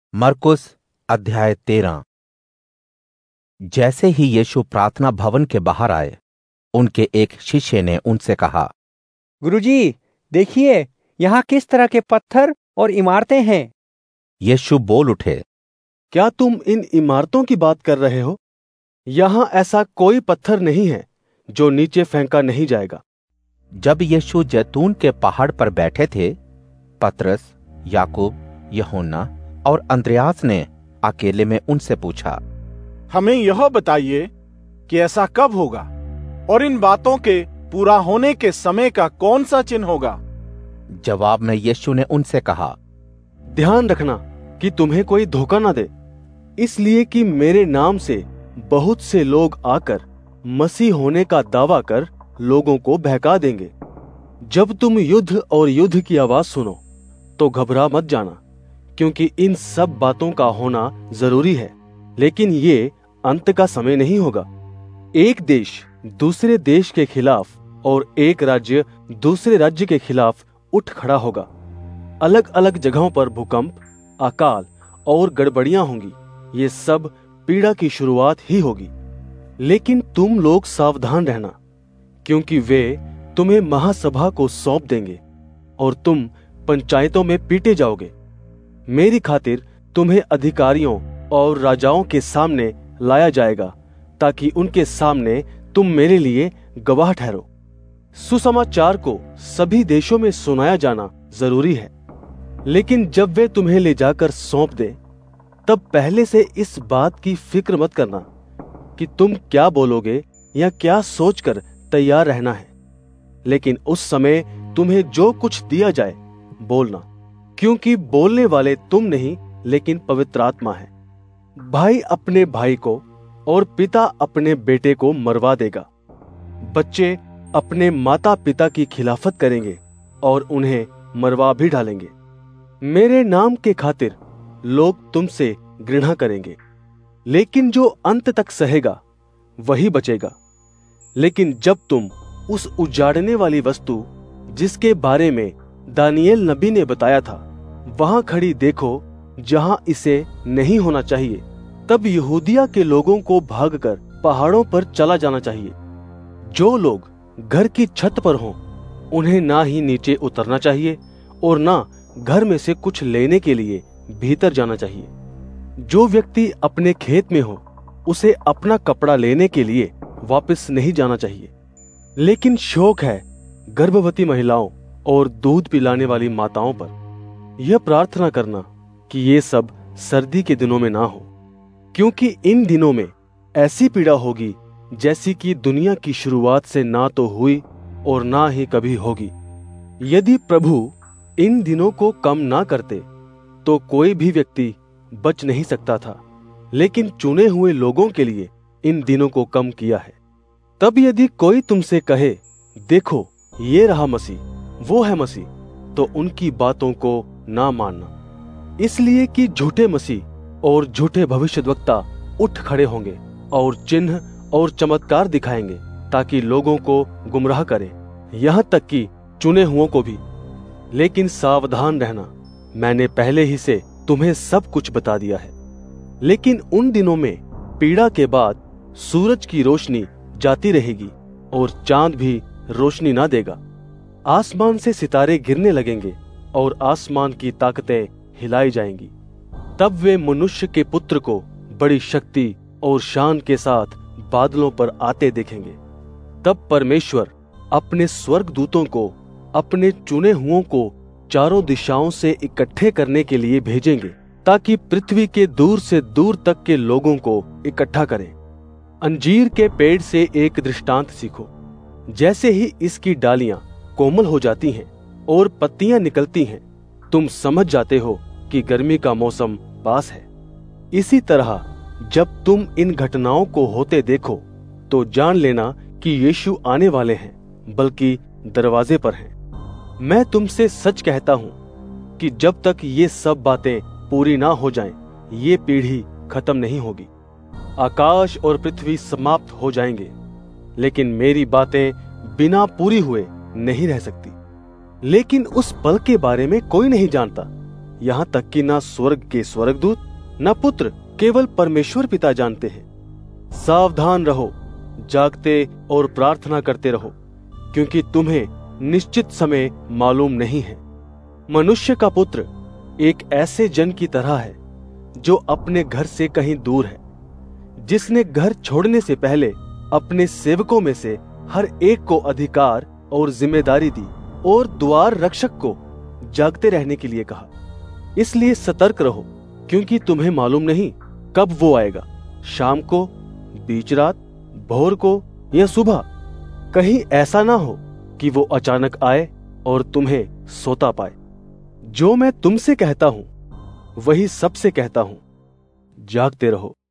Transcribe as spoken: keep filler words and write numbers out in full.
मरकुस अध्याय तेरह। जैसे ही यीशु प्रार्थना भवन के बाहर आए, उनके एक शिष्य ने उनसे कहा, गुरुजी, देखिए यहाँ किस तरह के पत्थर और इमारतें हैं। यीशु बोल उठे, क्या तुम इन इमारतों की बात कर रहे हो? यहाँ ऐसा कोई पत्थर नहीं है जो नीचे फेंका नहीं जाएगा। जब यीशु जैतून के पहाड़ पर बैठे थे, पतरस, याकूब, यूहन्ना और अंद्रयास ने अकेले में उनसे पूछा, हमें यह बताइए कि ऐसा कब होगा और इन बातों के पूरा होने के समय का कौन सा चिन्ह होगा? जवाब में यीशु ने उनसे कहा, ध्यान रखना कि तुम्हें कोई धोखा न दे, इसलिए कि मेरे नाम से बहुत से लोग आकर मसीह होने का दावा कर लोगों को बहका देंगे। जब तुम युद्ध और युद्ध की आवाज सुनो तो घबरा मत जाना, क्योंकि इन सब बातों का होना जरूरी है, लेकिन ये अंत का समय नहीं होगा। एक देश दूसरे देश के खिलाफ और एक राज्य दूसरे राज्य के खिलाफ उठ खड़ा होगा। अलग अलग जगहों पर भूकंप, अकाल और गड़बड़ियां होंगी। ये सब पीड़ा की शुरुआत ही होगी। लेकिन तुम लोग सावधान रहना, क्योंकि वे तुम्हें महासभा को सौंप देंगे और तुम पंचायतों में पीटे जाओगे। मेरी खातिर तुम्हें अधिकारियों और राजाओं के सामने लाया जाएगा, ताकि उनके सामने तुम मेरे लिए गवाह ठहरो। सुसमाचार को सभी देशों में सुनाया जाना जरूरी है, लेकिन जब वे तुम्हें ले जाकर सौंप दें, तब पहले से इस बात की फिक्र मत करना कि तुम क्या बोलोगे या क्या सोचकर तैयार रहना है। लेकिन उस समय तुम्हें जो कुछ दिया जाए बोलना, क्योंकि बोलने वाले तुम नहीं लेकिन पवित्र आत्मा है। भाई अपने भाई को और पिता अपने बेटे को मरवा देगा। बच्चे अपने माता पिता की खिलाफत करेंगे और उन्हें मरवा भी डालेंगे। मेरे नाम के खातिर लोग तुमसे घृणा करेंगे, लेकिन जो अंत तक सहेगा वही बचेगा। लेकिन जब तुम उस उजाड़ने वाली वस्तु जिसके बारे में दानियेल नबी ने बताया था वहां खड़ी देखो, जहां इसे नहीं होना चाहिए, तब यहूदिया के लोगों को भागकर पहाड़ों पर चला जाना चाहिए। जो लोग घर की छत पर हों, उन्हें ना ही नीचे उतरना चाहिए और ना घर में से कुछ लेने के लिए भीतर जाना चाहिए। जो व्यक्ति अपने खेत में हो, उसे अपना कपड़ा लेने के लिए वापस नहीं जाना चाहिए। लेकिन शौक है गर्भवती महिलाओं और दूध पिलाने वाली माताओं पर। यह प्रार्थना करना कि ये सब सर्दी के दिनों में ना हो, क्योंकि इन दिनों में ऐसी पीड़ा होगी जैसी कि दुनिया की शुरुआत से ना तो हुई और ना ही कभी होगी। यदि प्रभु इन दिनों को कम ना करते तो कोई भी व्यक्ति बच नहीं सकता था, लेकिन चुने हुए लोगों के लिए इन दिनों को कम किया है। तब यदि कोई तुमसे कहे, देखो ये रहा मसीह, वो है मसीह, तो उनकी बातों को ना मानना, इसलिए कि झूठे मसीह और झूठे भविष्यद्वक्ता उठ खड़े होंगे और चिन्ह और चमत्कार दिखाएंगे, ताकि लोगों को गुमराह करें, यहाँ तक कि चुने हुओं को भी। लेकिन सावधान रहना, मैंने पहले ही से तुम्हें सब कुछ बता दिया है। लेकिन उन दिनों में पीड़ा के बाद सूरज की रोशनी जाती रहेगी और चांद भी रोशनी ना देगा। आसमान से सितारे गिरने लगेंगे और आसमान की ताकतें हिलाई जाएंगी। तब वे मनुष्य के पुत्र को बड़ी शक्ति और शान के साथ बादलों पर आते देखेंगे। तब परमेश्वर अपने स्वर्गदूतों को अपने चुने हुओं को चारों दिशाओं से इकट्ठे करने के लिए भेजेंगे, ताकि पृथ्वी के दूर से दूर तक के लोगों को इकट्ठा करें। अंजीर के पेड़ से एक दृष्टांत सीखो। जैसे ही इसकी डालियां कोमल हो जाती हैं और पत्तियां निकलती हैं, तुम समझ जाते हो कि गर्मी का मौसम पास है। इसी तरह जब तुम इन घटनाओं को होते देखो, तो जान लेना कि यीशु आने वाले हैं, बल्कि दरवाजे पर हैं। मैं तुमसे सच कहता हूं कि जब तक ये सब बातें पूरी ना हो जाएं, ये पीढ़ी खत्म नहीं होगी। आकाश और पृथ्वी समाप्त हो जाएंगे, लेकिन मेरी बातें बिना पूरी हुए नहीं रह सकती। लेकिन उस पल के बारे में कोई नहीं जानता, यहाँ तक कि ना स्वर्ग के स्वर्गदूत ना पुत्र, केवल परमेश्वर पिता जानते हैं। सावधान रहो, जागते और प्रार्थना करते रहो, क्योंकि तुम्हें निश्चित समय मालूम नहीं है। मनुष्य का पुत्र एक ऐसे जन की तरह है जो अपने घर से कहीं दूर है, जिसने घर छोड़ने से पहले अपने सेवकों में से हर एक को अधिकार और जिम्मेदारी दी और द्वार रक्षक को जागते रहने के लिए कहा। इसलिए सतर्क रहो, क्योंकि तुम्हें मालूम नहीं कब वो आएगा, शाम को, बीच रात, भोर को या सुबह। कहीं ऐसा ना हो कि वो अचानक आए और तुम्हें सोता पाए। जो मैं तुमसे कहता हूं वही सबसे कहता हूं, जागते रहो।